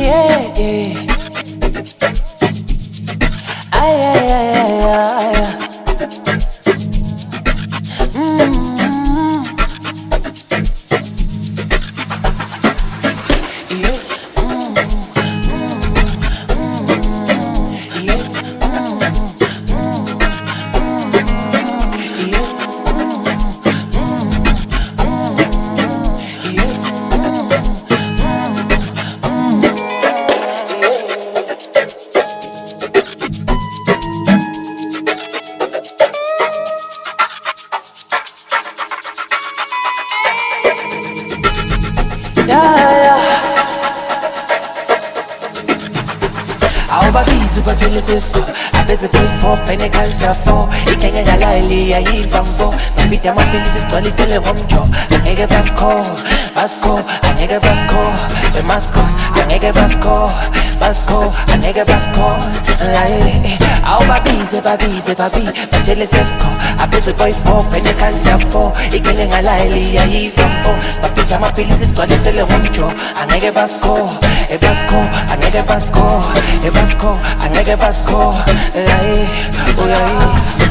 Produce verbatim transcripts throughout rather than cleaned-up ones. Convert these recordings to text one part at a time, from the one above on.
yeah, yeah. Ay, ay, ay, ay, ay, ay. Mm-hmm. Yeah. Mm-hmm. Mm-hmm. Yeah. Ao babizi bajelesesco abeze boy for penekansia for ikenge ngalali ayiva mvo mafita amapilisi sigcwalisele ngomjo angeke basko basko angeke basko emaskos angeke basko basko angeke basko Ao babizi babizi babi bajelesesco abeze boy for penekansia for ikenge ngalali ayiva mvo mafita amapilisi sigcwalisele ngomjo angeke basko ebasko angeke basko Vasco, a nigga Vasco, ay, oh ay.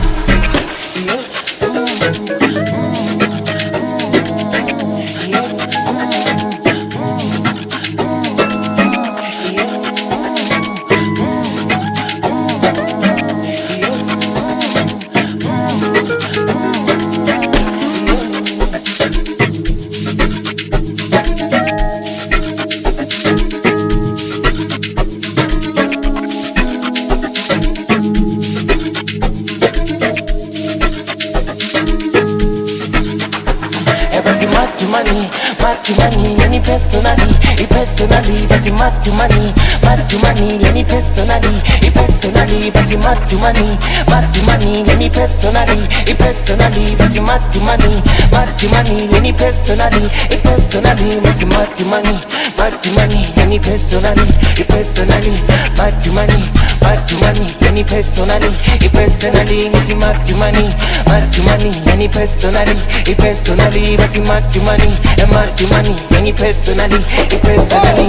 But you mad to money, mad to money, any personally, it personally, but you mad to money, mad to money, any personally, it personally, but you mad to money, mad to money, any personally, it personally, but you mad to money, mad to money, any personally, it personally, but you mad to money, mad to money, any personally, it personally, mad to money, mad to money, any personally, it personally, but you mad to money, mad to money, any personally, it personally, but you mad to money, and mad to money, any personally, it personally.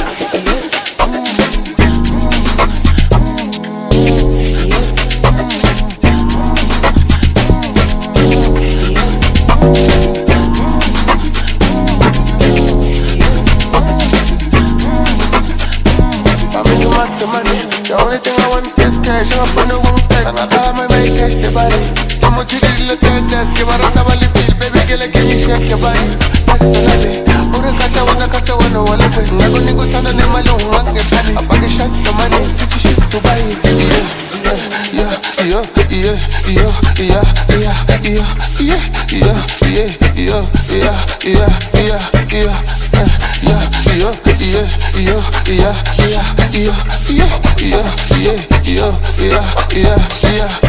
The only thing I want is cash. I'm up on the one peg. I my way cash the body. I'm a to the little test. Give her the valley bill. Baby girl, can you shake your body? Personally, Ura Kasa wanna Kasa wanna walla pay. Nago nigo tanda ne malo wang e pali. A bag of shot the money. Sisi shoot to buy it. Yeah, yeah, yeah, yeah, yeah, yeah, yeah, yeah, yeah, yeah, yeah, yeah, yeah, yeah, yeah, yeah. Yeah, yeah, yeah, yeah, yeah, yeah, yeah, yeah, yeah, yeah, yeah, yeah, yeah.